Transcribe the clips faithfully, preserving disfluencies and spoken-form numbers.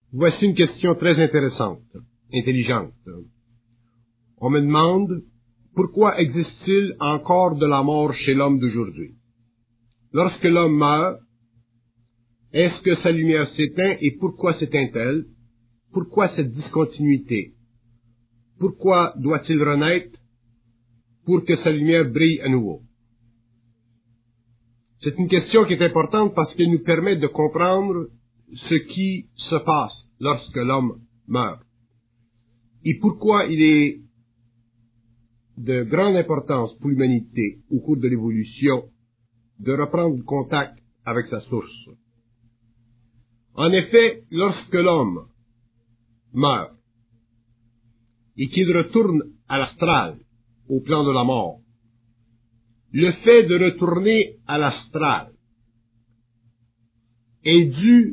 Voici une question très intéressante, intelligente. On me demande, pourquoi existe-t-il encore de la mort chez l'homme d'aujourd'hui? Lorsque l'homme meurt, est-ce que sa lumière s'éteint et pourquoi s'éteint-elle? Pourquoi cette discontinuité? Pourquoi doit-il renaître pour que sa lumière brille à nouveau? C'est une question qui est importante parce qu'elle nous permet de comprendre ce qui se passe lorsque l'homme meurt. Et pourquoi il est de grande importance pour l'humanité au cours de l'évolution de reprendre contact avec sa source. En effet, lorsque l'homme meurt et qu'il retourne à l'astral, au plan de la mort, le fait de retourner à l'astral est dû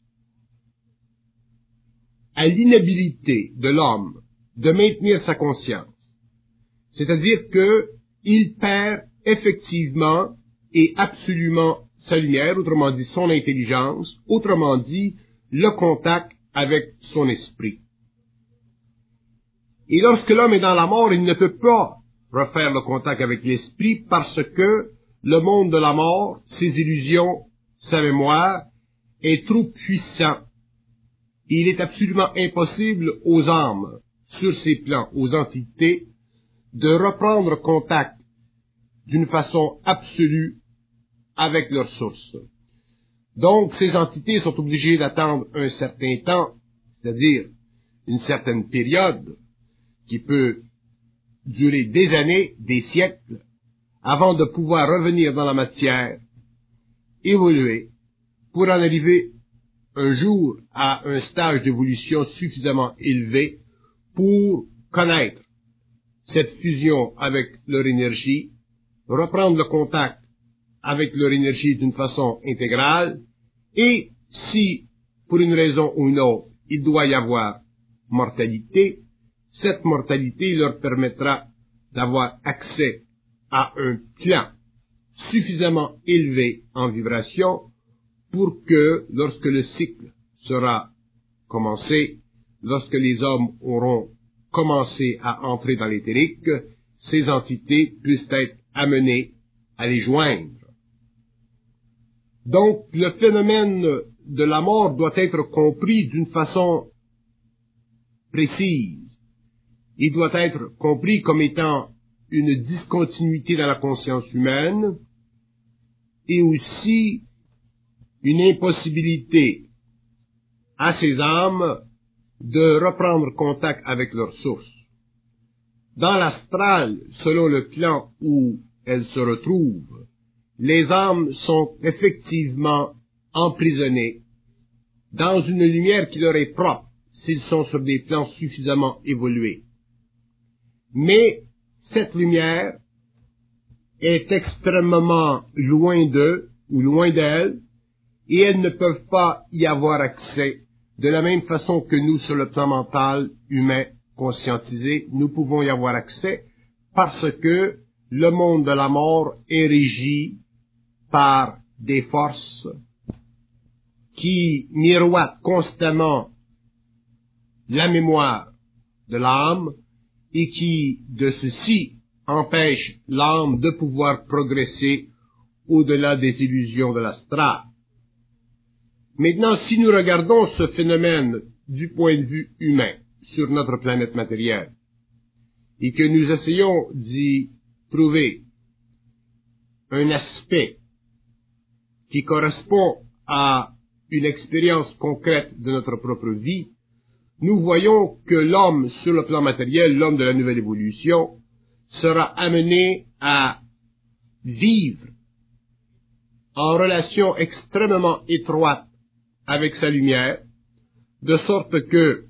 à l'inhabilité de l'homme de maintenir sa conscience. C'est-à-dire que il perd effectivement et absolument sa lumière, autrement dit son intelligence, autrement dit le contact avec son esprit. Et lorsque l'homme est dans la mort, il ne peut pas refaire le contact avec l'esprit parce que le monde de la mort, ses illusions, sa mémoire, est trop puissant. Et il est absolument impossible aux âmes, sur ces plans, aux entités, de reprendre contact d'une façon absolue avec leur source. Donc, ces entités sont obligées d'attendre un certain temps, c'est-à-dire une certaine période, qui peut durer des années, des siècles, avant de pouvoir revenir dans la matière, évoluer, pour en arriver un jour à un stage d'évolution suffisamment élevé pour connaître cette fusion avec leur énergie, reprendre le contact avec leur énergie d'une façon intégrale, et si, pour une raison ou une autre, il doit y avoir mortalité, cette mortalité leur permettra d'avoir accès à un plan suffisamment élevé en vibration pour que, lorsque le cycle sera commencé, lorsque les hommes auront commencé à entrer dans l'éthérique, ces entités puissent être amenées à les joindre. Donc, le phénomène de la mort doit être compris d'une façon précise. Il doit être compris comme étant une discontinuité dans la conscience humaine et aussi une impossibilité à ces âmes de reprendre contact avec leur source. Dans l'astral, selon le plan où elles se retrouvent, les âmes sont effectivement emprisonnées dans une lumière qui leur est propre s'ils sont sur des plans suffisamment évolués. Mais cette lumière est extrêmement loin d'eux ou loin d'elles et elles ne peuvent pas y avoir accès de la même façon que nous sur le plan mental humain conscientisé, nous pouvons y avoir accès parce que le monde de la mort est régi par des forces qui miroitent constamment la mémoire de l'âme et qui, de ceci, empêchent l'âme de pouvoir progresser au-delà des illusions de l'astral. Maintenant, si nous regardons ce phénomène du point de vue humain sur notre planète matérielle et que nous essayons d'y trouver un aspect qui correspond à une expérience concrète de notre propre vie, nous voyons que l'homme sur le plan matériel, l'homme de la nouvelle évolution, sera amené à vivre en relation extrêmement étroite avec sa lumière, de sorte que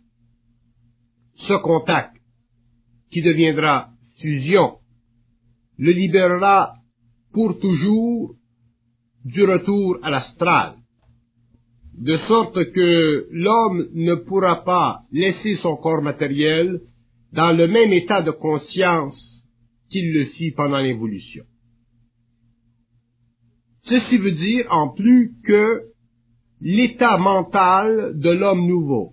ce contact, qui deviendra fusion, le libérera pour toujours du retour à l'astral, de sorte que l'homme ne pourra pas laisser son corps matériel dans le même état de conscience qu'il le fit pendant l'évolution. Ceci veut dire, en plus, que l'état mental de l'homme nouveau,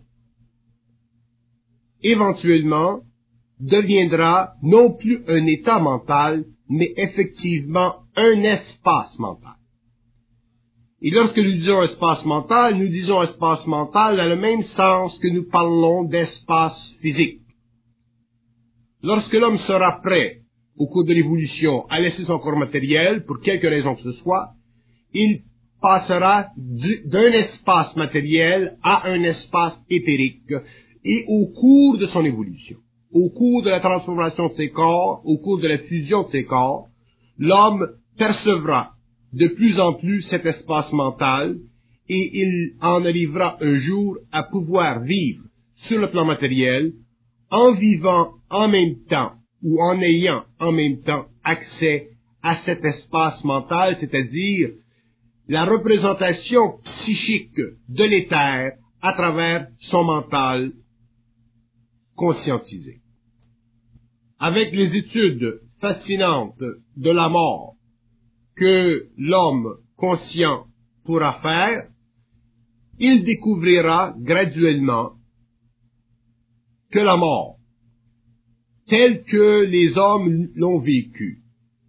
éventuellement, deviendra non plus un état mental, mais effectivement un espace mental. Et lorsque nous disons espace mental, nous disons espace mental dans le même sens que nous parlons d'espace physique. Lorsque l'homme sera prêt, au cours de l'évolution, à laisser son corps matériel, pour quelque raison que ce soit, il passera d'un espace matériel à un espace éthérique, et au cours de son évolution, au cours de la transformation de ses corps, au cours de la fusion de ses corps, l'homme percevra de plus en plus cet espace mental, et il en arrivera un jour à pouvoir vivre sur le plan matériel, en vivant en même temps, ou en ayant en même temps accès à cet espace mental, c'est-à-dire la représentation psychique de l'éther à travers son mental conscientisé. Avec les études fascinantes de la mort que l'homme conscient pourra faire, il découvrira graduellement que la mort, telle que les hommes l'ont vécue,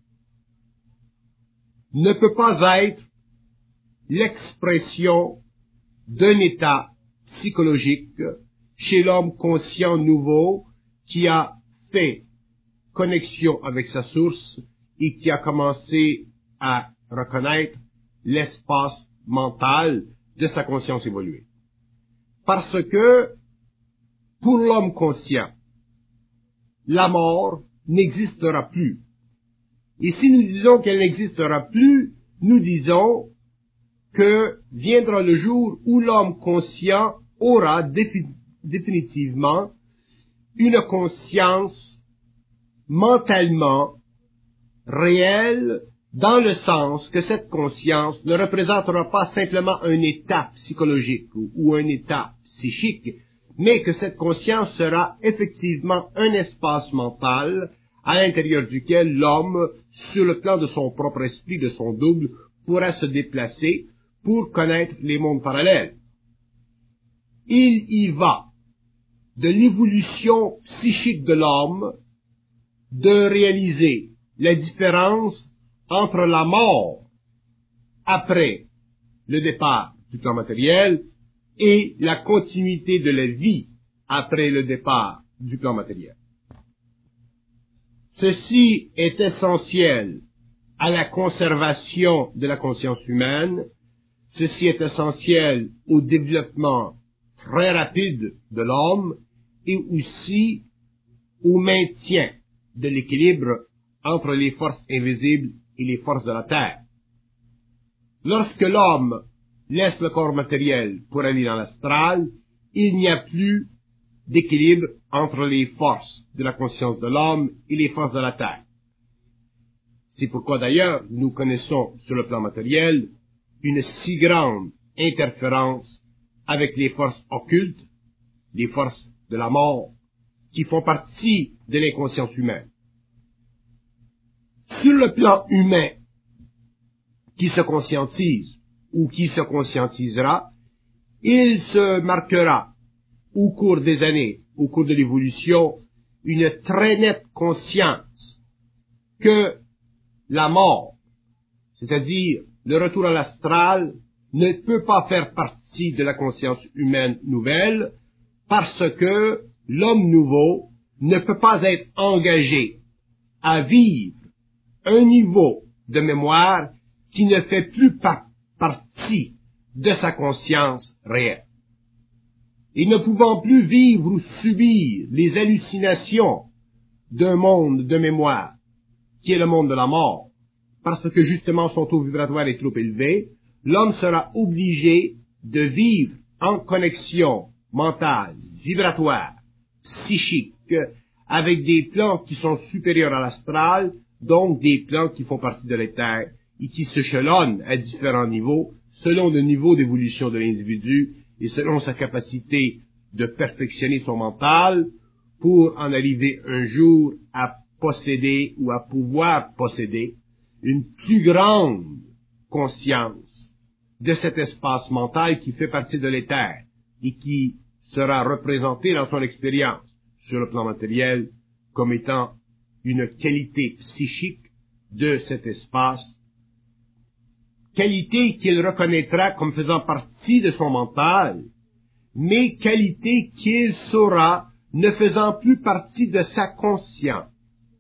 ne peut pas être l'expression d'un état psychologique chez l'homme conscient nouveau qui a fait connexion avec sa source et qui a commencé à reconnaître l'espace mental de sa conscience évoluée. Parce que, pour l'homme conscient, la mort n'existera plus. Et si nous disons qu'elle n'existera plus, nous disons que viendra le jour où l'homme conscient aura défi- définitivement une conscience mentalement réelle, dans le sens que cette conscience ne représentera pas simplement un état psychologique ou, ou un état psychique, mais que cette conscience sera effectivement un espace mental à l'intérieur duquel l'homme, sur le plan de son propre esprit, de son double, pourra se déplacer pour connaître les mondes parallèles. Il y va de l'évolution psychique de l'homme de réaliser la différence entre la mort après le départ du plan matériel et la continuité de la vie après le départ du plan matériel. Ceci est essentiel à la conservation de la conscience humaine, ceci est essentiel au développement très rapide de l'homme et aussi au maintien de l'équilibre entre les forces invisibles et les forces de la terre. Lorsque l'homme laisse le corps matériel pour aller dans l'astral, il n'y a plus d'équilibre entre les forces de la conscience de l'homme et les forces de la terre. C'est pourquoi d'ailleurs nous connaissons sur le plan matériel une si grande interférence avec les forces occultes, les forces de la mort, qui font partie de l'inconscience humaine. Sur le plan humain, qui se conscientise ou qui se conscientisera, il se marquera au cours des années, au cours de l'évolution, une très nette conscience que la mort, c'est-à-dire le retour à l'astral, ne peut pas faire partie de la conscience humaine nouvelle parce que l'homme nouveau ne peut pas être engagé à vivre un niveau de mémoire qui ne fait plus pa- partie de sa conscience réelle. Et ne pouvant plus vivre ou subir les hallucinations d'un monde de mémoire, qui est le monde de la mort, parce que justement son taux vibratoire est trop élevé, l'homme sera obligé de vivre en connexion mentale, vibratoire, psychique, avec des plans qui sont supérieurs à l'astral, donc des plans qui font partie de l'éther, et qui s'échelonnent à différents niveaux, selon le niveau d'évolution de l'individu, et selon sa capacité de perfectionner son mental, pour en arriver un jour à posséder ou à pouvoir posséder une plus grande conscience de cet espace mental qui fait partie de l'éther et qui sera représenté dans son expérience sur le plan matériel comme étant une qualité psychique de cet espace, qualité qu'il reconnaîtra comme faisant partie de son mental, mais qualité qu'il saura ne faisant plus partie de sa conscience.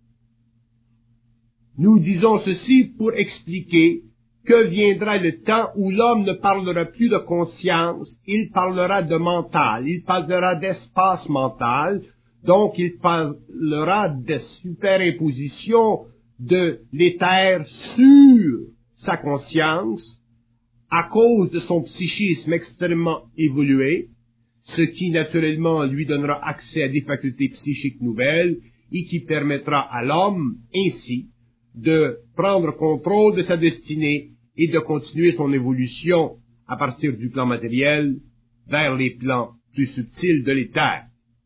Nous disons ceci pour expliquer que viendra le temps où l'homme ne parlera plus de conscience, il parlera de mental, il parlera d'espace mental, donc il parlera de superimposition de l'éther sur sa conscience à cause de son psychisme extrêmement évolué, ce qui naturellement lui donnera accès à des facultés psychiques nouvelles et qui permettra à l'homme ainsi de prendre contrôle de sa destinée et de continuer son évolution à partir du plan matériel vers les plans plus subtils de l'éther.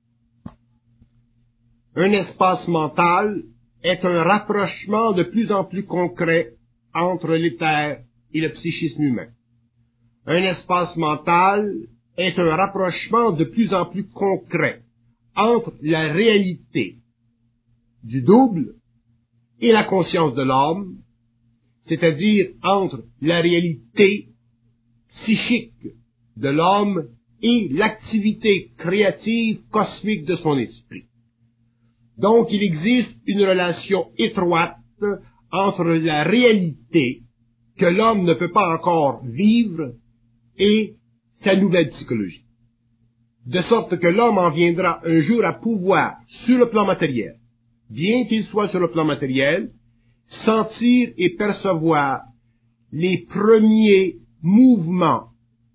Un espace mental est un rapprochement de plus en plus concret entre l'éther et le psychisme humain. Un espace mental est un rapprochement de plus en plus concret entre la réalité du double et la conscience de l'homme, c'est-à-dire entre la réalité psychique de l'homme et l'activité créative cosmique de son esprit. Donc, il existe une relation étroite entre la réalité que l'homme ne peut pas encore vivre et sa nouvelle psychologie. De sorte que l'homme en viendra un jour à pouvoir, sur le plan matériel, bien qu'il soit sur le plan matériel, sentir et percevoir les premiers mouvements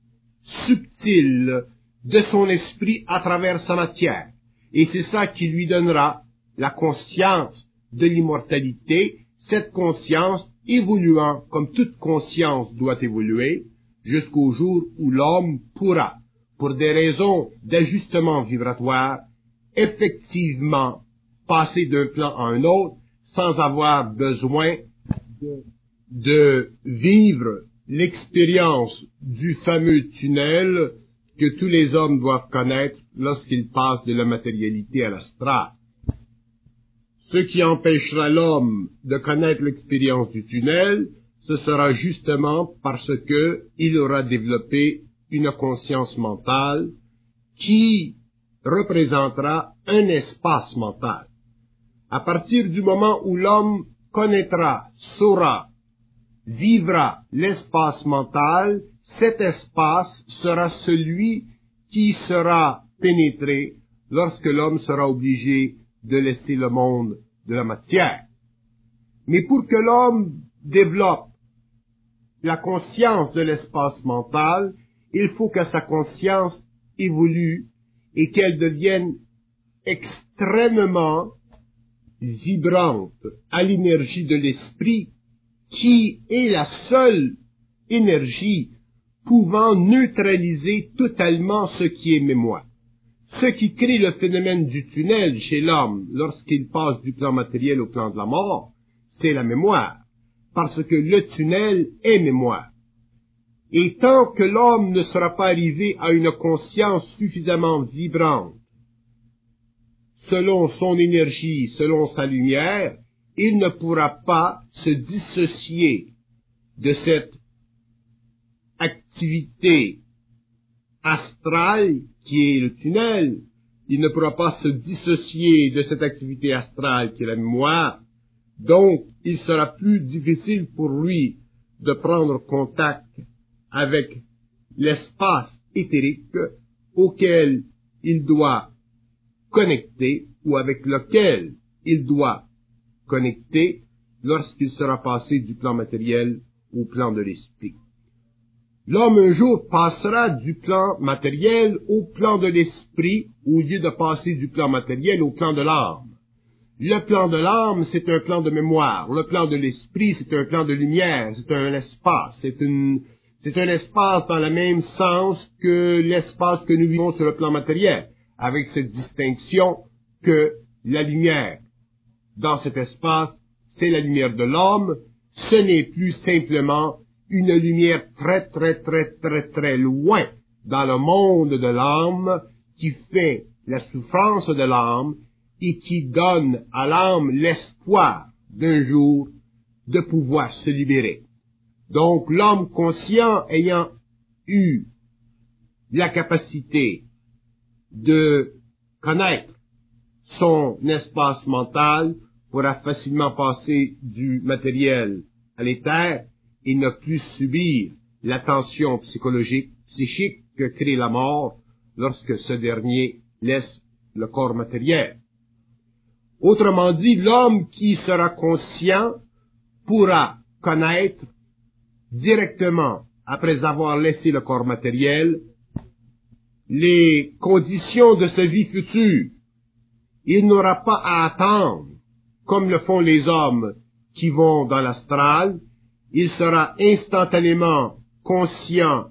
subtils de son esprit à travers sa matière. Et c'est ça qui lui donnera la conscience de l'immortalité, cette conscience évoluant comme toute conscience doit évoluer, jusqu'au jour où l'homme pourra, pour des raisons d'ajustement vibratoire, effectivement passer d'un plan à un autre sans avoir besoin de, de vivre l'expérience du fameux tunnel que tous les hommes doivent connaître lorsqu'ils passent de la matérialité à l'astral. Ce qui empêchera l'homme de connaître l'expérience du tunnel, ce sera justement parce que il aura développé une conscience mentale qui représentera un espace mental. À partir du moment où l'homme connaîtra, saura, vivra l'espace mental, cet espace sera celui qui sera pénétré lorsque l'homme sera obligé de laisser le monde de la matière. Mais pour que l'homme développe la conscience de l'espace mental, il faut que sa conscience évolue et qu'elle devienne extrêmement vibrante à l'énergie de l'esprit, qui est la seule énergie pouvant neutraliser totalement ce qui est mémoire. Ce qui crée le phénomène du tunnel chez l'homme lorsqu'il passe du plan matériel au plan de la mort, c'est la mémoire, parce que le tunnel est mémoire. Et tant que l'homme ne sera pas arrivé à une conscience suffisamment vibrante, selon son énergie, selon sa lumière, il ne pourra pas se dissocier de cette activité astrale qui est le tunnel. Il ne pourra pas se dissocier de cette activité astrale qui est la mémoire. Donc, il sera plus difficile pour lui de prendre contact avec l'espace éthérique auquel il doit connecter ou avec lequel il doit connecter lorsqu'il sera passé du plan matériel au plan de l'esprit. L'homme un jour passera du plan matériel au plan de l'esprit au lieu de passer du plan matériel au plan de l'âme. Le plan de l'âme, c'est un plan de mémoire. Le plan de l'esprit, c'est un plan de lumière. C'est un espace. C'est une, c'est un espace dans le même sens que l'espace que nous vivons sur le plan matériel, avec cette distinction que la lumière dans cet espace, c'est la lumière de l'homme. Ce n'est plus simplement une lumière très très très très très loin dans le monde de l'âme, qui fait la souffrance de l'âme et qui donne à l'âme l'espoir d'un jour de pouvoir se libérer. Donc l'homme conscient ayant eu la capacité de connaître son espace mental pourra facilement passer du matériel à l'éther et ne plus subir la tension psychologique, psychique que crée la mort lorsque ce dernier laisse le corps matériel. Autrement dit, l'homme qui sera conscient pourra connaître directement, après avoir laissé le corps matériel, les conditions de sa vie future. Il n'aura pas à attendre, comme le font les hommes qui vont dans l'astral. Il sera instantanément conscient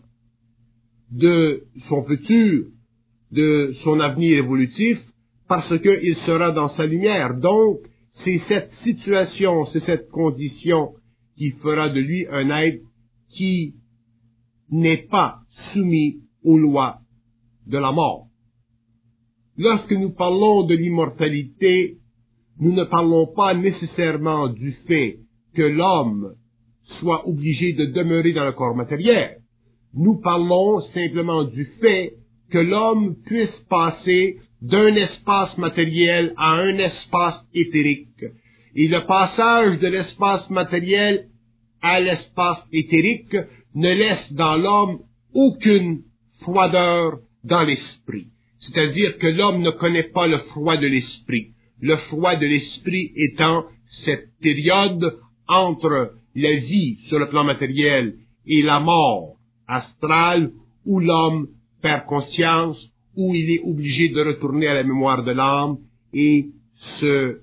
de son futur, de son avenir évolutif, parce qu'il sera dans sa lumière. Donc, c'est cette situation, c'est cette condition qui fera de lui un être qui n'est pas soumis aux lois de la mort. Lorsque nous parlons de l'immortalité, nous ne parlons pas nécessairement du fait que l'homme soit obligé de demeurer dans le corps matériel. Nous parlons simplement du fait que l'homme puisse passer d'un espace matériel à un espace éthérique. Et le passage de l'espace matériel à l'espace éthérique ne laisse dans l'homme aucune froideur dans l'esprit. C'est-à-dire que l'homme ne connaît pas le froid de l'esprit. Le froid de l'esprit étant cette période entre la vie sur le plan matériel et la mort astrale où l'homme perd conscience, où il est obligé de retourner à la mémoire de l'âme et se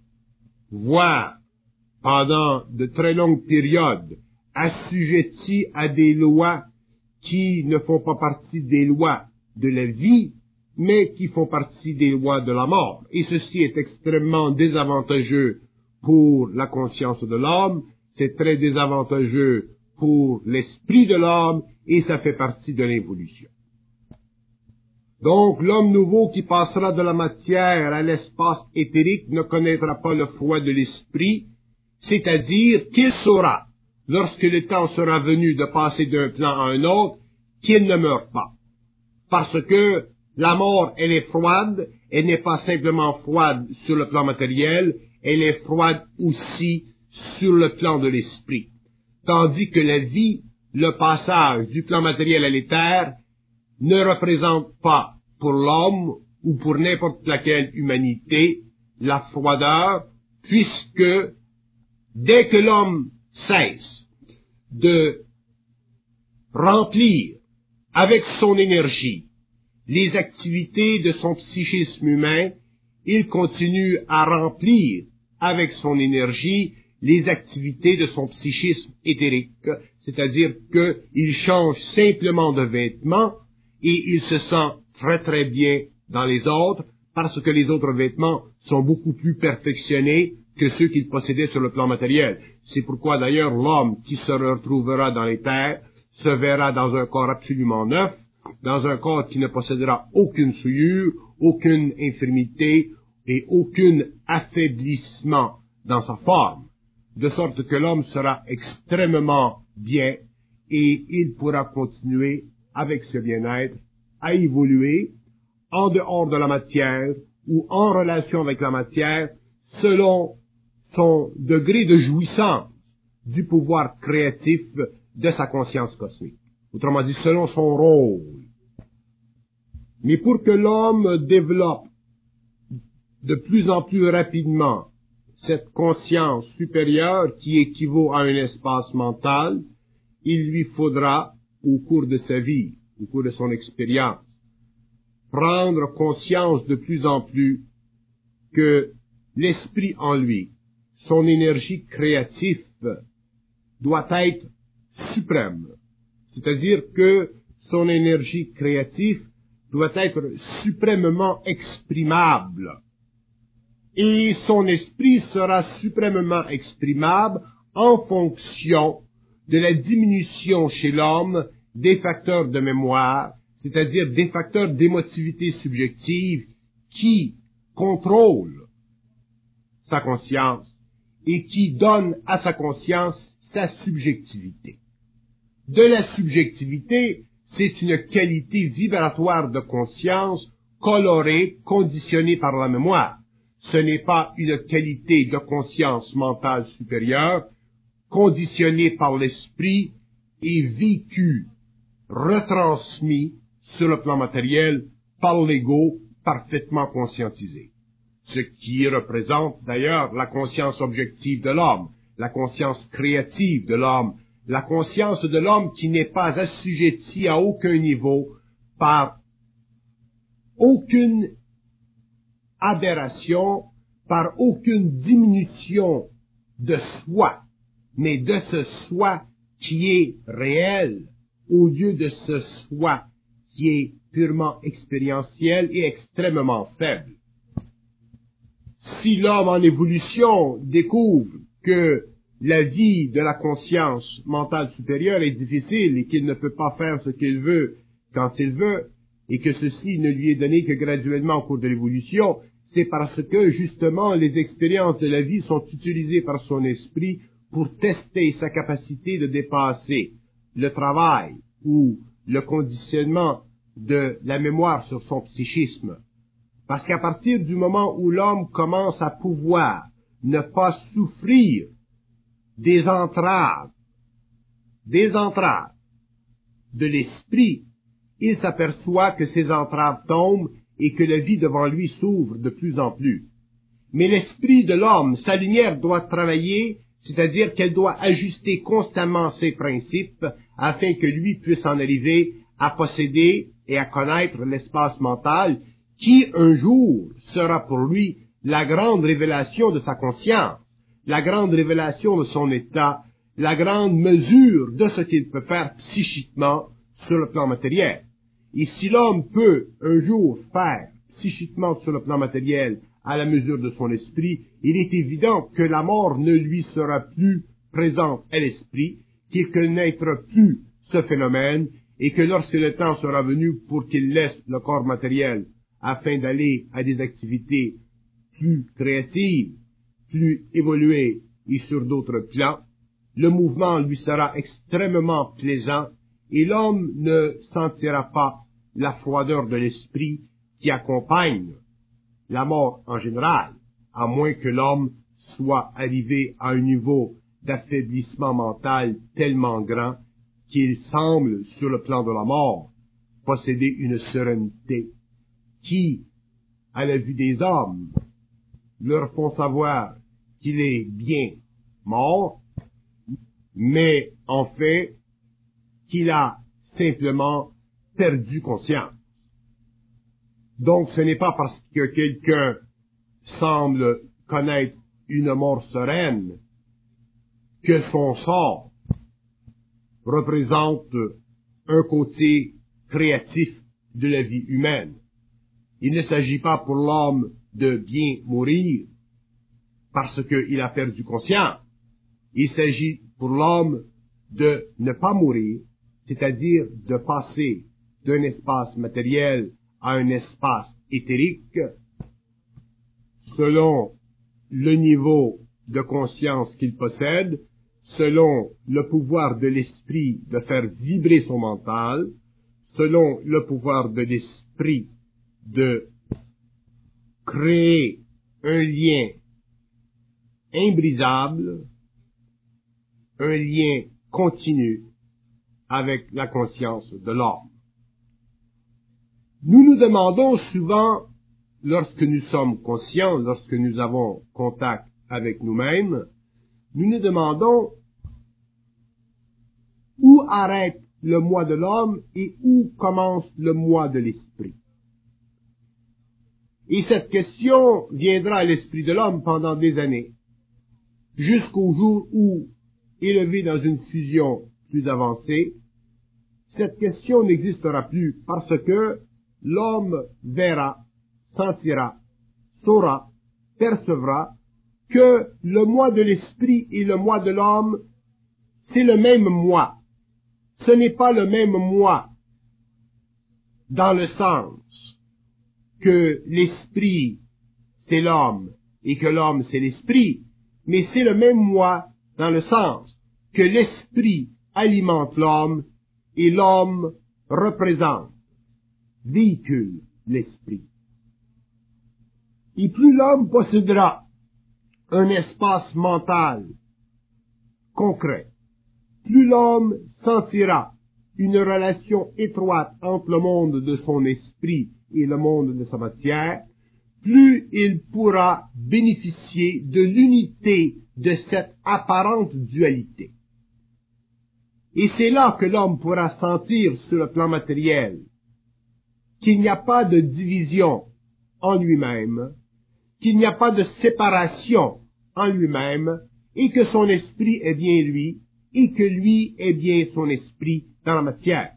voir pendant de très longues périodes assujetti à des lois qui ne font pas partie des lois de la vie, mais qui font partie des lois de la mort. Et ceci est extrêmement désavantageux pour la conscience de l'homme, c'est très désavantageux pour l'esprit de l'homme, et ça fait partie de l'évolution. Donc, l'homme nouveau qui passera de la matière à l'espace éthérique ne connaîtra pas le froid de l'esprit, c'est-à-dire qu'il saura, lorsque le temps sera venu de passer d'un plan à un autre, qu'il ne meurt pas. Parce que la mort, elle est froide, elle n'est pas simplement froide sur le plan matériel, elle est froide aussi sur le plan de l'esprit. Tandis que la vie, le passage du plan matériel à l'éther, ne représente pas pour l'homme ou pour n'importe laquelle humanité la froideur, puisque dès que l'homme cesse de remplir avec son énergie les activités de son psychisme humain, il continue à remplir avec son énergie les activités de son psychisme éthérique, c'est-à-dire qu'il change simplement de vêtements et il se sent très très bien dans les autres parce que les autres vêtements sont beaucoup plus perfectionnés que ceux qu'il possédait sur le plan matériel. C'est pourquoi d'ailleurs l'homme qui se retrouvera dans les terres se verra dans un corps absolument neuf, dans un corps qui ne possédera aucune souillure, aucune infirmité et aucun affaiblissement dans sa forme, de sorte que l'homme sera extrêmement bien et il pourra continuer avec ce bien-être à évoluer en dehors de la matière ou en relation avec la matière selon son degré de jouissance du pouvoir créatif de sa conscience cosmique. Autrement dit, selon son rôle. Mais pour que l'homme développe de plus en plus rapidement cette conscience supérieure qui équivaut à un espace mental, il lui faudra, au cours de sa vie, au cours de son expérience, prendre conscience de plus en plus que l'esprit en lui, son énergie créative, doit être suprême. C'est-à-dire que son énergie créative doit être suprêmement exprimable. Et son esprit sera suprêmement exprimable en fonction de la diminution chez l'homme des facteurs de mémoire, c'est-à-dire des facteurs d'émotivité subjective qui contrôlent sa conscience et qui donnent à sa conscience sa subjectivité. De la subjectivité, c'est une qualité vibratoire de conscience colorée, conditionnée par la mémoire. Ce n'est pas une qualité de conscience mentale supérieure, conditionnée par l'esprit et vécue, retransmis sur le plan matériel par l'ego parfaitement conscientisé. Ce qui représente d'ailleurs la conscience objective de l'homme, la conscience créative de l'homme, la conscience de l'homme qui n'est pas assujettie à aucun niveau par aucune aberration, par aucune diminution de soi, mais de ce soi qui est réel, au lieu de ce soi qui est purement expérientiel et extrêmement faible. Si l'homme en évolution découvre que la vie de la conscience mentale supérieure est difficile et qu'il ne peut pas faire ce qu'il veut quand il veut, et que ceci ne lui est donné que graduellement au cours de l'évolution, c'est parce que, justement, les expériences de la vie sont utilisées par son esprit pour tester sa capacité de dépasser le travail ou le conditionnement de la mémoire sur son psychisme. Parce qu'à partir du moment où l'homme commence à pouvoir ne pas souffrir des entraves, des entraves de l'esprit, il s'aperçoit que ces entraves tombent et que la vie devant lui s'ouvre de plus en plus. Mais l'esprit de l'homme, sa lumière doit travailler, c'est-à-dire qu'elle doit ajuster constamment ses principes afin que lui puisse en arriver à posséder et à connaître l'espace mental qui, un jour, sera pour lui la grande révélation de sa conscience, la grande révélation de son état, la grande mesure de ce qu'il peut faire psychiquement sur le plan matériel. Et si l'homme peut un jour faire psychiquement sur le plan matériel à la mesure de son esprit, il est évident que la mort ne lui sera plus présente à l'esprit, qu'il ne connaîtra plus ce phénomène, et que lorsque le temps sera venu pour qu'il laisse le corps matériel afin d'aller à des activités plus créatives, plus évoluées et sur d'autres plans, le mouvement lui sera extrêmement plaisant et l'homme ne sentira pas la froideur de l'esprit qui accompagne la mort en général, à moins que l'homme soit arrivé à un niveau d'affaiblissement mental tellement grand qu'il semble, sur le plan de la mort, posséder une sérénité qui, à la vue des hommes, leur font savoir qu'il est bien mort, mais en fait, qu'il a simplement perdu conscience. Donc ce n'est pas parce que quelqu'un semble connaître une mort sereine que son sort représente un côté créatif de la vie humaine. Il ne s'agit pas pour l'homme de bien mourir parce qu'il a perdu conscience. Il s'agit pour l'homme de ne pas mourir, c'est-à-dire de passer d'un espace matériel à un espace éthérique selon le niveau de conscience qu'il possède, selon le pouvoir de l'esprit de faire vibrer son mental, selon le pouvoir de l'esprit de créer un lien imbrisable, un lien continu avec la conscience de l'homme. Nous nous demandons souvent, lorsque nous sommes conscients, lorsque nous avons contact avec nous-mêmes, nous nous demandons où arrête le moi de l'homme et où commence le moi de l'esprit. Et cette question viendra à l'esprit de l'homme pendant des années, jusqu'au jour où, élevé dans une fusion plus avancée, cette question n'existera plus parce que l'homme verra, sentira, saura, percevra que le moi de l'esprit et le moi de l'homme c'est le même moi. Ce n'est pas le même moi dans le sens que l'esprit c'est l'homme et que l'homme c'est l'esprit, mais c'est le même moi dans le sens que l'esprit alimente l'homme et l'homme représente, véhicule l'esprit. Et plus l'homme possédera un espace mental concret, plus l'homme sentira une relation étroite entre le monde de son esprit et le monde de sa matière, plus il pourra bénéficier de l'unité de cette apparente dualité. Et c'est là que l'homme pourra sentir sur le plan matériel qu'il n'y a pas de division en lui-même, qu'il n'y a pas de séparation en lui-même, et que son esprit est bien lui, et que lui est bien son esprit dans la matière.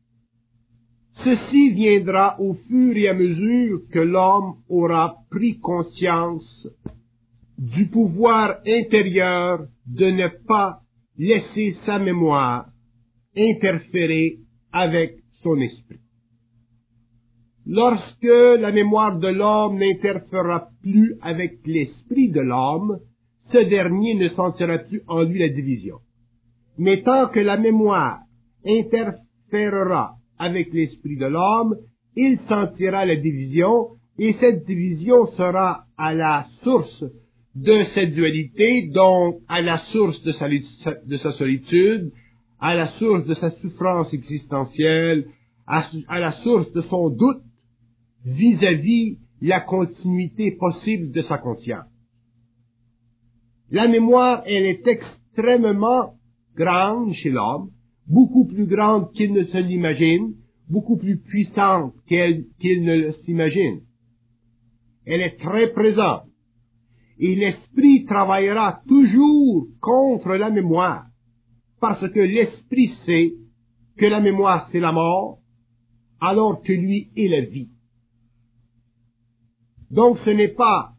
Ceci viendra au fur et à mesure que l'homme aura pris conscience du pouvoir intérieur de ne pas laisser sa mémoire interférer avec son esprit. Lorsque la mémoire de l'homme n'interférera plus avec l'esprit de l'homme, ce dernier ne sentira plus en lui la division. Mais tant que la mémoire interférera avec l'esprit de l'homme, il sentira la division, et cette division sera à la source de cette dualité, donc à la source de sa, de sa solitude, à la source de sa souffrance existentielle, à, à la source de son doute vis-à-vis la continuité possible de sa conscience. La mémoire, elle est extrêmement grande chez l'homme, beaucoup plus grande qu'il ne se l'imagine, beaucoup plus puissante qu'il, qu'il ne s'imagine. Elle est très présente. Et l'esprit travaillera toujours contre la mémoire, parce que l'esprit sait que la mémoire c'est la mort, alors que lui est la vie. Donc ce n'est pas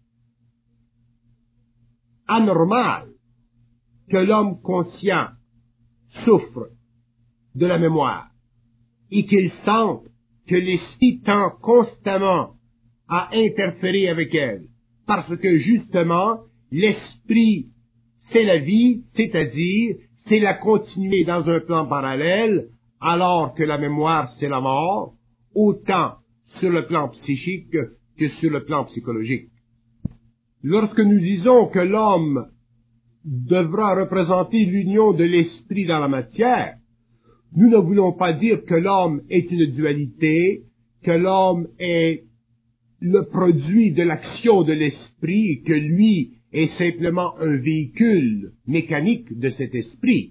anormal que l'homme conscient souffre de la mémoire et qu'il sente que l'esprit tend constamment à interférer avec elle, parce que justement l'esprit c'est la vie, c'est-à-dire c'est la continuité dans un plan parallèle, alors que la mémoire c'est la mort, autant sur le plan psychique que sur le plan psychologique. Lorsque nous disons que l'homme devra représenter l'union de l'esprit dans la matière, nous ne voulons pas dire que l'homme est une dualité, que l'homme est le produit de l'action de l'esprit et que lui est simplement un véhicule mécanique de cet esprit.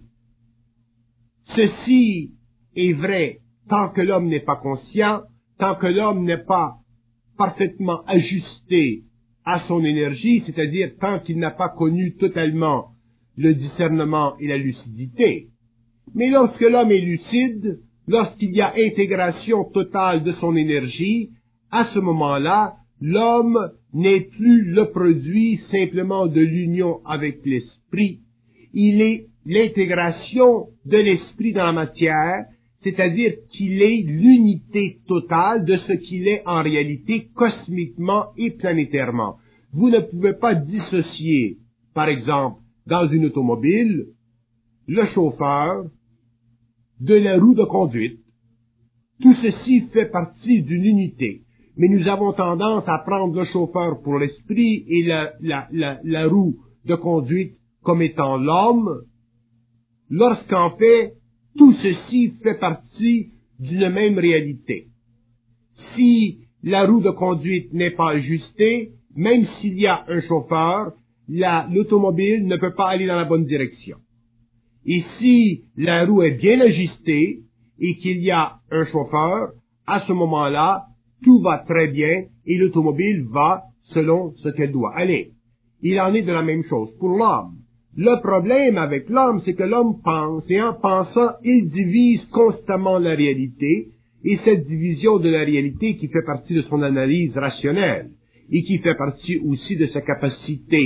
Ceci est vrai tant que l'homme n'est pas conscient, tant que l'homme n'est pas parfaitement ajusté à son énergie, c'est-à-dire tant qu'il n'a pas connu totalement le discernement et la lucidité. Mais lorsque l'homme est lucide, lorsqu'il y a intégration totale de son énergie, à ce moment-là, l'homme n'est plus le produit simplement de l'union avec l'esprit. Il est l'intégration de l'esprit dans la matière, c'est-à-dire qu'il est l'unité totale de ce qu'il est en réalité cosmiquement et planétairement. Vous ne pouvez pas dissocier, par exemple, dans une automobile, le chauffeur de la roue de conduite. Tout ceci fait partie d'une unité. Mais nous avons tendance à prendre le chauffeur pour l'esprit et la, la, la, la roue de conduite comme étant l'homme, lorsqu'en fait, tout ceci fait partie d'une même réalité. Si la roue de conduite n'est pas ajustée, même s'il y a un chauffeur, la, l'automobile ne peut pas aller dans la bonne direction. Et si la roue est bien ajustée et qu'il y a un chauffeur, à ce moment-là, tout va très bien et l'automobile va selon ce qu'elle doit aller. Il en est de la même chose pour l'homme. Le problème avec l'homme, c'est que l'homme pense, et en pensant, il divise constamment la réalité, et cette division de la réalité qui fait partie de son analyse rationnelle, et qui fait partie aussi de sa capacité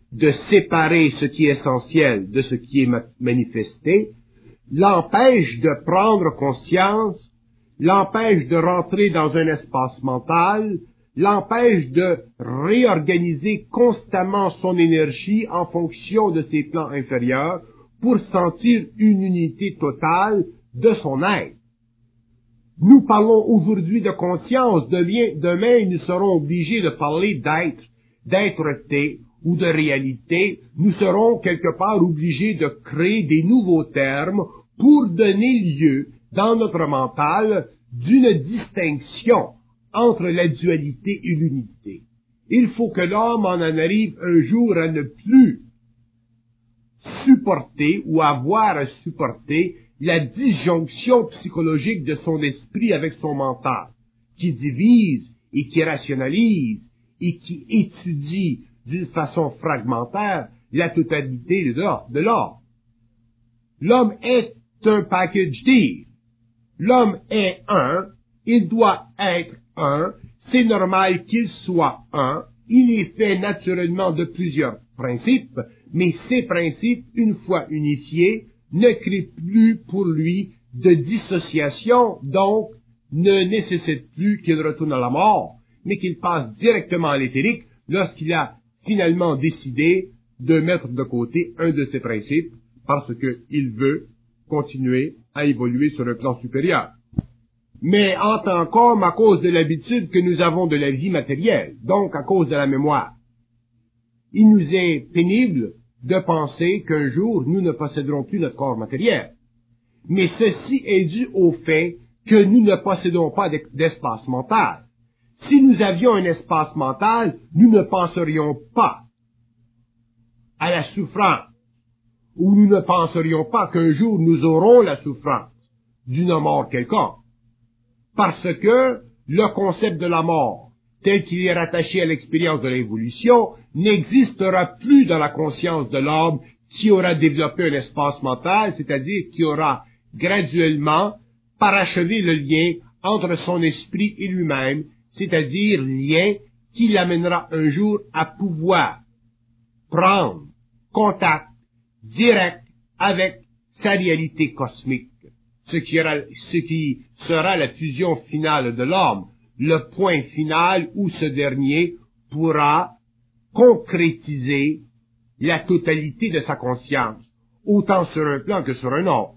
de séparer ce qui est essentiel de ce qui est manifesté, l'empêche de prendre conscience, l'empêche de rentrer dans un espace mental, l'empêche de réorganiser constamment son énergie en fonction de ses plans inférieurs pour sentir une unité totale de son être. Nous parlons aujourd'hui de conscience, demain nous serons obligés de parler d'être, d'être-té ou de réalité. Nous serons quelque part obligés de créer des nouveaux termes pour donner lieu, dans notre mental, d'une distinction entre la dualité et l'unité. Il faut que l'homme en arrive un jour à ne plus supporter ou avoir à supporter la disjonction psychologique de son esprit avec son mental, qui divise et qui rationalise et qui étudie d'une façon fragmentaire la totalité de l'homme. L'homme est un package deal. L'homme est un, il doit être un, c'est normal qu'il soit un, il est fait naturellement de plusieurs principes, mais ces principes, une fois unifiés, ne créent plus pour lui de dissociation, donc ne nécessite plus qu'il retourne à la mort, mais qu'il passe directement à l'éthérique lorsqu'il a finalement décidé de mettre de côté un de ses principes parce qu'il veut continuer à évoluer sur un plan supérieur. Mais en tant qu'homme, à cause de l'habitude que nous avons de la vie matérielle, donc à cause de la mémoire, il nous est pénible de penser qu'un jour nous ne posséderons plus notre corps matériel. Mais ceci est dû au fait que nous ne possédons pas d'espace mental. Si nous avions un espace mental, nous ne penserions pas à la souffrance, ou nous ne penserions pas qu'un jour nous aurons la souffrance d'une mort quelconque. Parce que le concept de la mort, tel qu'il est rattaché à l'expérience de l'évolution, n'existera plus dans la conscience de l'homme qui aura développé un espace mental, c'est-à-dire qui aura graduellement parachevé le lien entre son esprit et lui-même, c'est-à-dire lien qui l'amènera un jour à pouvoir prendre contact direct avec sa réalité cosmique, ce qui, aura, ce qui sera la fusion finale de l'homme, le point final où ce dernier pourra concrétiser la totalité de sa conscience, autant sur un plan que sur un autre.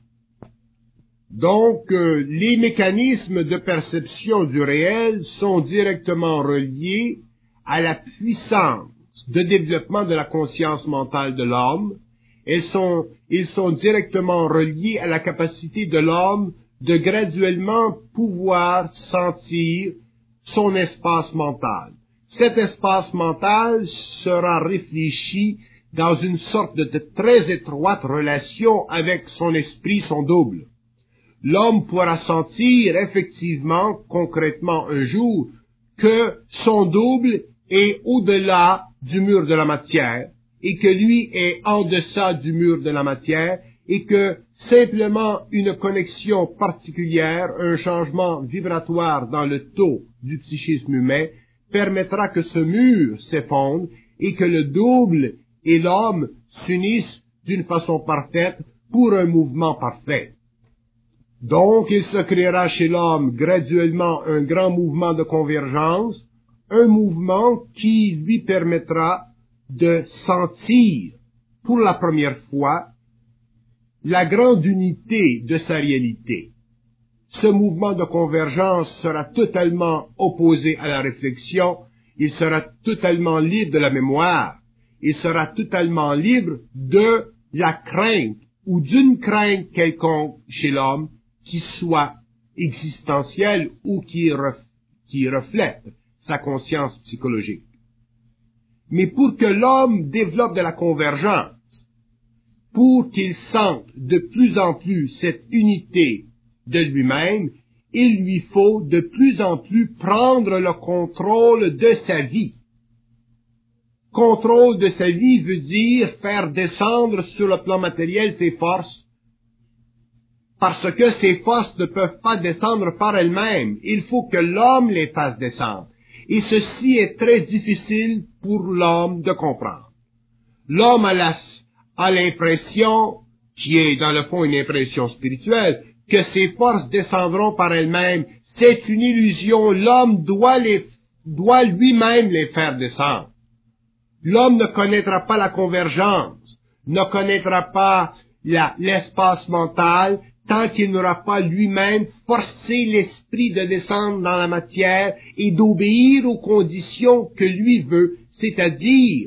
Donc, euh, les mécanismes de perception du réel sont directement reliés à la puissance de développement de la conscience mentale de l'homme. Ils sont, ils sont directement reliés à la capacité de l'homme de graduellement pouvoir sentir son espace mental. Cet espace mental sera réfléchi dans une sorte de, de très étroite relation avec son esprit, son double. L'homme pourra sentir effectivement, concrètement un jour, que son double est au-delà du mur de la matière, et que lui est en deçà du mur de la matière, et que simplement une connexion particulière, un changement vibratoire dans le taux du psychisme humain, permettra que ce mur s'effondre et que le double et l'homme s'unissent d'une façon parfaite pour un mouvement parfait. Donc, il se créera chez l'homme graduellement un grand mouvement de convergence, un mouvement qui lui permettra de sentir pour la première fois la grande unité de sa réalité. Ce mouvement de convergence sera totalement opposé à la réflexion, il sera totalement libre de la mémoire, il sera totalement libre de la crainte ou d'une crainte quelconque chez l'homme qui soit existentielle ou qui, ref, qui reflète sa conscience psychologique. Mais pour que l'homme développe de la convergence, pour qu'il sente de plus en plus cette unité de lui-même, il lui faut de plus en plus prendre le contrôle de sa vie. Contrôle de sa vie veut dire faire descendre sur le plan matériel ses forces, parce que ces forces ne peuvent pas descendre par elles-mêmes. Il faut que l'homme les fasse descendre. Et ceci est très difficile pour l'homme de comprendre. L'homme a la, a l'impression, qui est dans le fond une impression spirituelle, que ses forces descendront par elles-mêmes. C'est une illusion. L'homme doit les, doit lui-même les faire descendre. L'homme ne connaîtra pas la convergence, ne connaîtra pas la, l'espace mental, tant qu'il n'aura pas lui-même forcé l'esprit de descendre dans la matière et d'obéir aux conditions que lui veut, c'est-à-dire,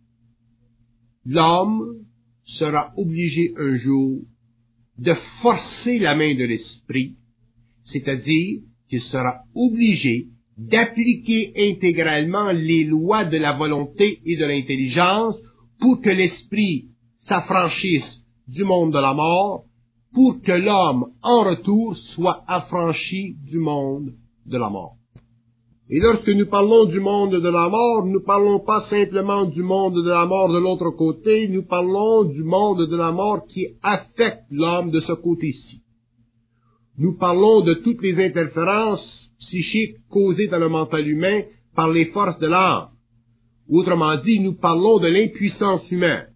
l'homme sera obligé un jour de forcer la main de l'esprit, c'est-à-dire qu'il sera obligé d'appliquer intégralement les lois de la volonté et de l'intelligence pour que l'esprit s'affranchisse du monde de la mort, pour que l'homme, en retour, soit affranchi du monde de la mort. Et lorsque nous parlons du monde de la mort, nous ne parlons pas simplement du monde de la mort de l'autre côté, nous parlons du monde de la mort qui affecte l'homme de ce côté-ci. Nous parlons de toutes les interférences psychiques causées dans le mental humain par les forces de l'âme. Autrement dit, nous parlons de l'impuissance humaine.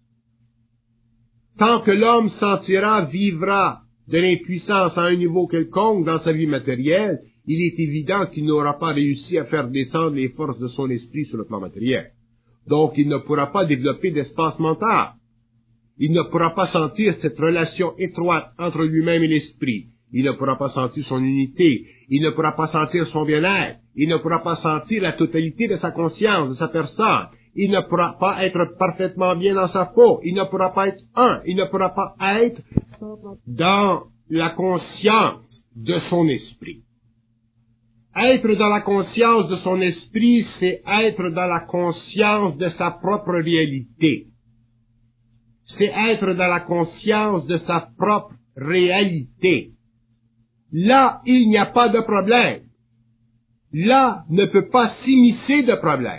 Tant que l'homme sentira, vivra de l'impuissance à un niveau quelconque dans sa vie matérielle, il est évident qu'il n'aura pas réussi à faire descendre les forces de son esprit sur le plan matériel. Donc, il ne pourra pas développer d'espace mental. Il ne pourra pas sentir cette relation étroite entre lui-même et l'esprit. Il ne pourra pas sentir son unité. Il ne pourra pas sentir son bien-être. Il ne pourra pas sentir la totalité de sa conscience, de sa personne. Il ne pourra pas être parfaitement bien dans sa peau. Il ne pourra pas être un. Il ne pourra pas être dans la conscience de son esprit. Être dans la conscience de son esprit, c'est être dans la conscience de sa propre réalité. C'est être dans la conscience de sa propre réalité. Là, il n'y a pas de problème. Là, ne peut pas s'immiscer de problème.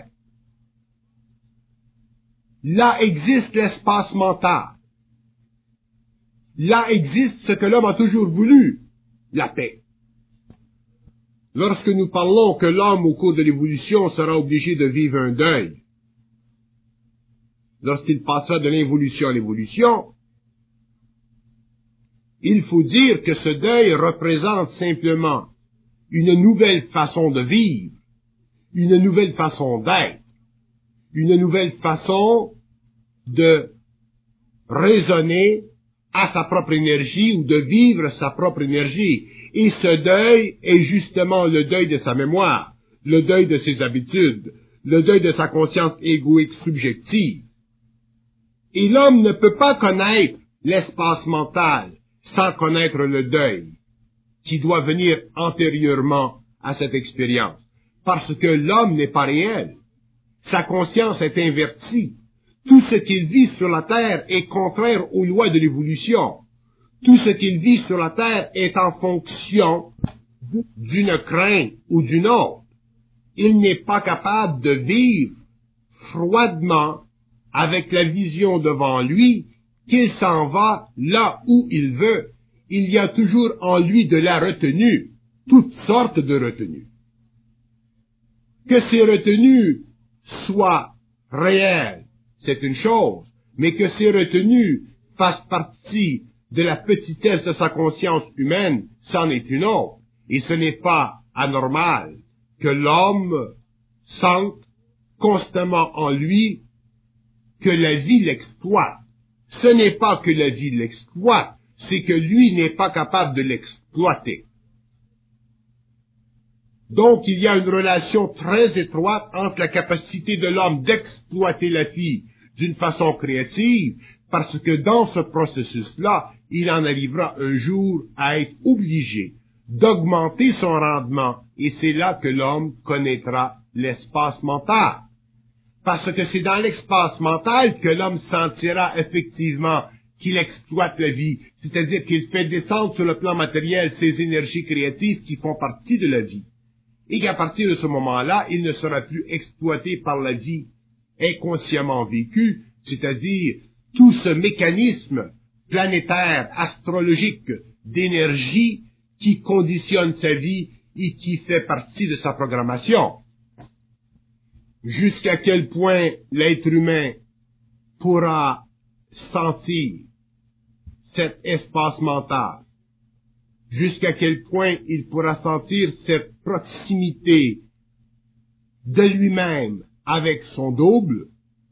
Là existe l'espace mental. Là existe ce que l'homme a toujours voulu, la paix. Lorsque nous parlons que l'homme, au cours de l'évolution, sera obligé de vivre un deuil, lorsqu'il passera de l'involution à l'évolution, il faut dire que ce deuil représente simplement une nouvelle façon de vivre, une nouvelle façon d'être, une nouvelle façon de raisonner à sa propre énergie ou de vivre sa propre énergie. Et ce deuil est justement le deuil de sa mémoire, le deuil de ses habitudes, le deuil de sa conscience égoïque subjective. Et l'homme ne peut pas connaître l'espace mental sans connaître le deuil qui doit venir antérieurement à cette expérience. Parce que l'homme n'est pas réel. Sa conscience est invertie. Tout ce qu'il vit sur la terre est contraire aux lois de l'évolution. Tout ce qu'il vit sur la terre est en fonction d'une crainte ou d'une autre. Il n'est pas capable de vivre froidement avec la vision devant lui qu'il s'en va là où il veut. Il y a toujours en lui de la retenue, toutes sortes de retenues. Que ces retenues soient réelles, c'est une chose, mais que ces retenues fassent partie de la petitesse de sa conscience humaine, c'en est une autre. Et ce n'est pas anormal que l'homme sente constamment en lui que la vie l'exploite. Ce n'est pas que la vie l'exploite, c'est que lui n'est pas capable de l'exploiter. Donc il y a une relation très étroite entre la capacité de l'homme d'exploiter la vie d'une façon créative, parce que dans ce processus-là, il en arrivera un jour à être obligé d'augmenter son rendement, et c'est là que l'homme connaîtra l'espace mental. Parce que c'est dans l'espace mental que l'homme sentira effectivement qu'il exploite la vie, c'est-à-dire qu'il fait descendre sur le plan matériel ses énergies créatives qui font partie de la vie. Et qu'à partir de ce moment-là, il ne sera plus exploité par la vie inconsciemment vécue, c'est-à-dire tout ce mécanisme planétaire, astrologique, d'énergie qui conditionne sa vie et qui fait partie de sa programmation. Jusqu'à quel point l'être humain pourra sentir cet espace mental, jusqu'à quel point il pourra sentir cette proximité de lui-même avec son double,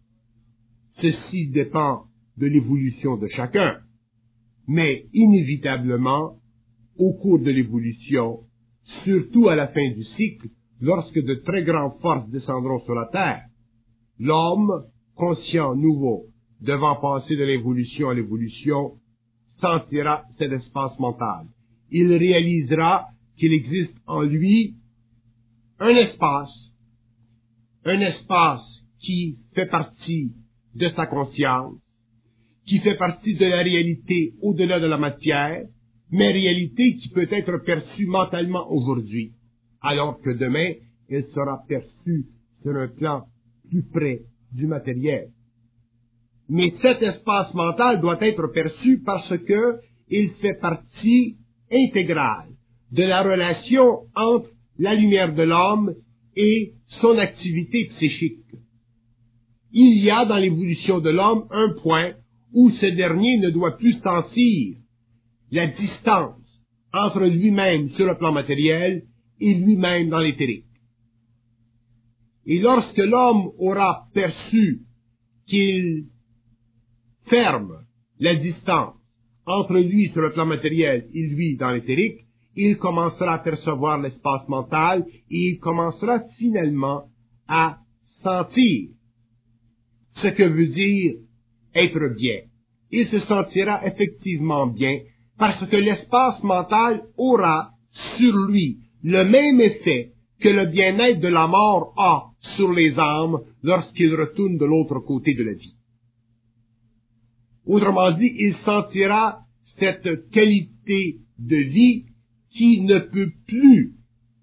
ceci dépend de l'évolution de chacun. Mais inévitablement, au cours de l'évolution, surtout à la fin du cycle, lorsque de très grandes forces descendront sur la Terre, l'homme, conscient nouveau, devant passer de l'évolution à l'évolution, sentira cet espace mental. Il réalisera qu'il existe en lui un espace, un espace qui fait partie de sa conscience, qui fait partie de la réalité au-delà de la matière, mais réalité qui peut être perçue mentalement aujourd'hui, alors que demain, elle sera perçue sur un plan plus près du matériel. Mais cet espace mental doit être perçu parce que il fait partie intégrale de la relation entre la lumière de l'homme et son activité psychique. Il y a dans l'évolution de l'homme un point où ce dernier ne doit plus sentir la distance entre lui-même sur le plan matériel et lui-même dans l'éthérique. Et lorsque l'homme aura perçu qu'il ferme la distance entre lui sur le plan matériel et lui dans l'éthérique, il commencera à percevoir l'espace mental et il commencera finalement à sentir ce que veut dire être bien. Il se sentira effectivement bien parce que l'espace mental aura sur lui le même effet que le bien-être de la mort a sur les âmes lorsqu'ils retournent de l'autre côté de la vie. Autrement dit, il sentira cette qualité de vie qui ne peut plus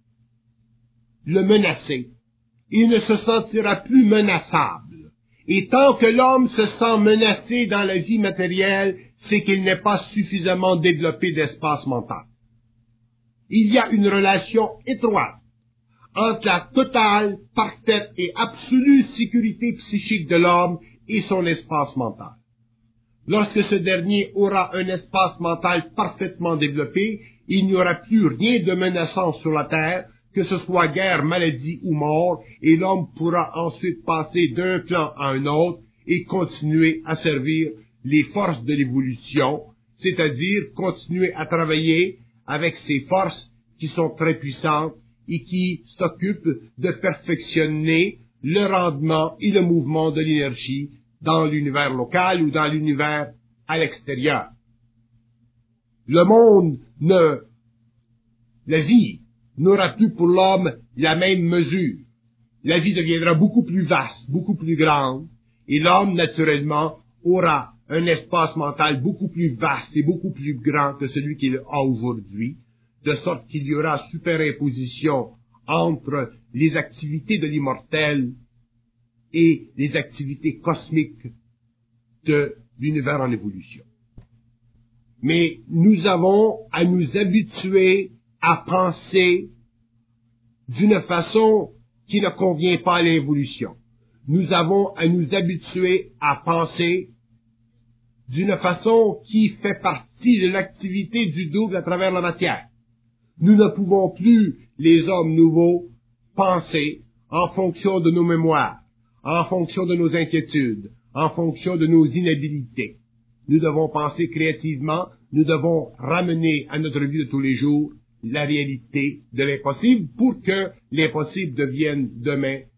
le menacer. Il ne se sentira plus menaçable. Et tant que l'homme se sent menacé dans la vie matérielle, c'est qu'il n'est pas suffisamment développé d'espace mental. Il y a une relation étroite entre la totale, parfaite et absolue sécurité psychique de l'homme et son espace mental. Lorsque ce dernier aura un espace mental parfaitement développé, il n'y aura plus rien de menaçant sur la terre, que ce soit guerre, maladie ou mort, et l'homme pourra ensuite passer d'un plan à un autre et continuer à servir les forces de l'évolution, c'est-à-dire continuer à travailler avec ces forces qui sont très puissantes et qui s'occupent de perfectionner le rendement et le mouvement de l'énergie dans l'univers local ou dans l'univers à l'extérieur. Le monde ne, la vie n'aura plus pour l'homme la même mesure. La vie deviendra beaucoup plus vaste, beaucoup plus grande, et l'homme, naturellement, aura un espace mental beaucoup plus vaste et beaucoup plus grand que celui qu'il a aujourd'hui, de sorte qu'il y aura superimposition entre les activités de l'immortel et les activités cosmiques de l'univers en évolution. Mais nous avons à nous habituer à penser d'une façon qui ne convient pas à l'évolution. Nous avons à nous habituer à penser d'une façon qui fait partie de l'activité du double à travers la matière. Nous ne pouvons plus, les hommes nouveaux, penser en fonction de nos mémoires, en fonction de nos inquiétudes, en fonction de nos inhabilités. Nous devons penser créativement, nous devons ramener à notre vie de tous les jours la réalité de l'impossible pour que l'impossible devienne demain